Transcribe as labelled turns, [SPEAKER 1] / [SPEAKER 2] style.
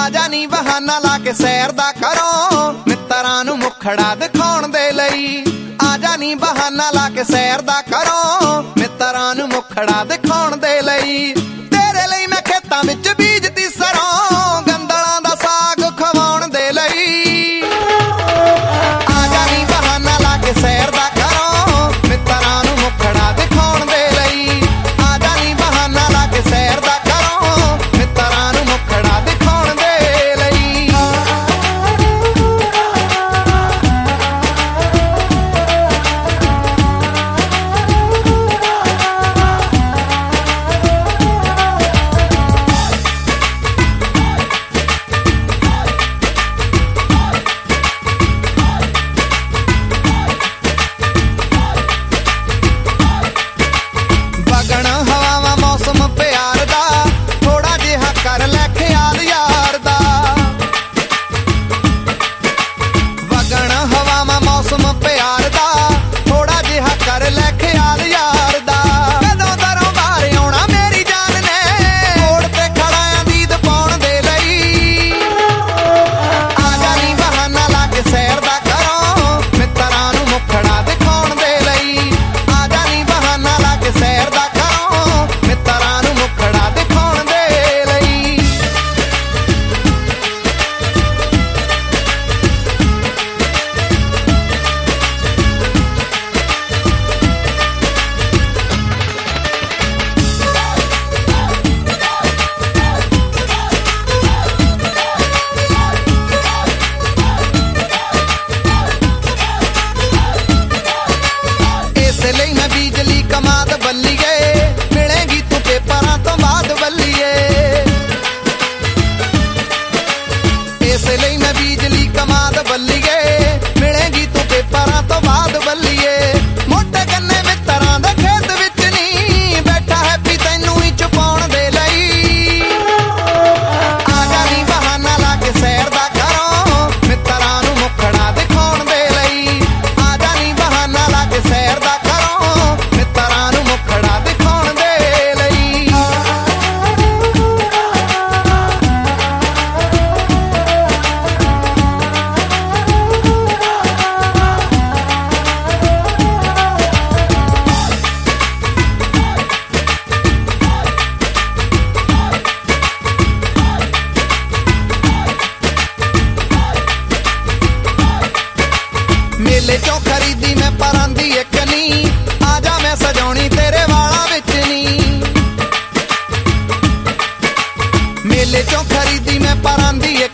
[SPEAKER 1] आजा नी बहाना ला के सैर दा करो मित्तरां नूं मुखड़ा दिखाउण दे लई। आजा नी बहाना ला के सैर दा करो मित्तरां नूं मुखड़ा दिखाउण दे लई। तेरे लई मैं खेतां विच बीजदी सरों गंदलां दा साग खवाउण दे लई। आजा नी बहाना ला के सैर दा करो मित्तरां नूं मुखड़ा दिखाउण दे लई। आजा नी बहाना ला के सैर दा करो मित्तरां नूं मुखड़ा दिखाउण दे लई। ਵਗਣ ਹਵਾਵਾਂ ਮੌਸਮ ਪਿਆਰ ਦਾ ਥੋੜਾ ਜਿਹਾ ਕਰ ਲੈ ਖਿਆਲ ਯਾਰ ਦਾ। ਵਗਣ ਹਵਾਵਾਂ ਮੌਸਮ ਪਿਆਰ ਦਾ ਥੋੜਾ ਜਿਹਾ ਕਰ ਲੈ ਖਿਆਲ ਯਾਰ ਦਾ। ਕਦੋਂ ਦਰੋਂ ਬਾਹਰ ਆਉਣਾ ਮੇਰੀ ਜਾਨ ਨੇ ਮੋੜ ਤੇ ਖੜਾ ਆਂ ਦੀਦ ਪਾਉਣ ਦੇ ਲਈ। ਆਜਾ ਨੀ ਬਹਾਨਾ ਲਾ ਕੇ ਸੈਰ ਦਾ ਕਰੋ ਮਿੱਤਰਾਂ ਨੂੰ ਮੁਖੜਾ ਦਿਖਾਉਣ ਦੇ ਲਈ। ਆਜਾ ਨੀ ਬਹਾਨਾ ਲਾ ਕੇ ਸੈਰ ਦਾ ਕਰੋ ਮਿੱਤਰਾਂ ਨੂੰ ਮੁਖੜਾ ਦਿਖਾਉਣ ਦੇ ਲਈ। ਇਸੇ ਲਈ ਮੈਂ ਬਿਜਲੀ ਕਮਾਦ ਬੱਲੀਏ ਮਿਲੇਗੀ ਤੂੰ ਪੇਪਰਾਂ ਤੋਂ ਬਾਅਦ ਬੱਲੀਏ। ਇਸੇ ਲਈ ਮੈਂ ਬਿਜਲੀ ਕਮਾਦ ਬੱਲੀਏ ਮਿਲੇਗੀ ਤੂੰ ਪੇਪਰਾਂ ਤੋਂ ਬਾਅਦ ਬੱਲੀਏ। ਮੋਟੇ ਗੰਨੇ ਮਿੱਤਰਾਂ ਦੇ ਖੇਤ ਵਿੱਚ ਨਹੀਂ ਬੈਠਾ ਹੈਪੀ ਤੈਨੂੰ ਹੀ ਛੁਪਾਉਣ ਦੇ ਲਈ। ਆਜਾ ਨੀ ਬਹਾਨਾ ਲਾ ਕੇ ਸੈਰ ਦਾ ਕਰੋ ਮਿੱਤਰਾਂ ਨੂੰ ਮੁਖੜਾ ਦਿਖਾਉਣ ਦੇ ਲਈ। ਆਜਾ ਨੀ ਬਹਾਨਾ ਲਾ ਕੇ ਸੈਰ ਦਾ ਕਰੋ ਮਿੱਤਰਾਂ ਨੂੰ ਮੁਖੜਾ ਦਿਖਾਉਣ ਦੇ ਲਈ। ਮੇਲੇ ਚੋਂ ਖਰੀਦੀ ਮੈਂ ਪਰਾਂ ਦੀ ਇੱਕ ਨੀ ਆਜਾ ਮੈਂ ਸਜਾਉਣੀ ਤੇਰੇ ਵਾਲਾਂ ਵਿੱਚ ਨੀ। ਮੇਲੇ ਚੋਂ ਖਰੀਦੀ ਮੈਂ ਪਰਾਂ ਦੀ ਇੱਕ